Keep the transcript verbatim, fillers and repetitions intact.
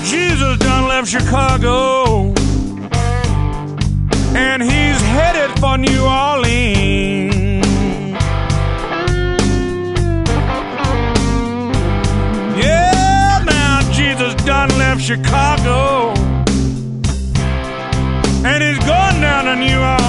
Jesus done left Chicago, and he's headed for New Orleans. Yeah, now Jesus done left Chicago, and he's going down to New Orleans.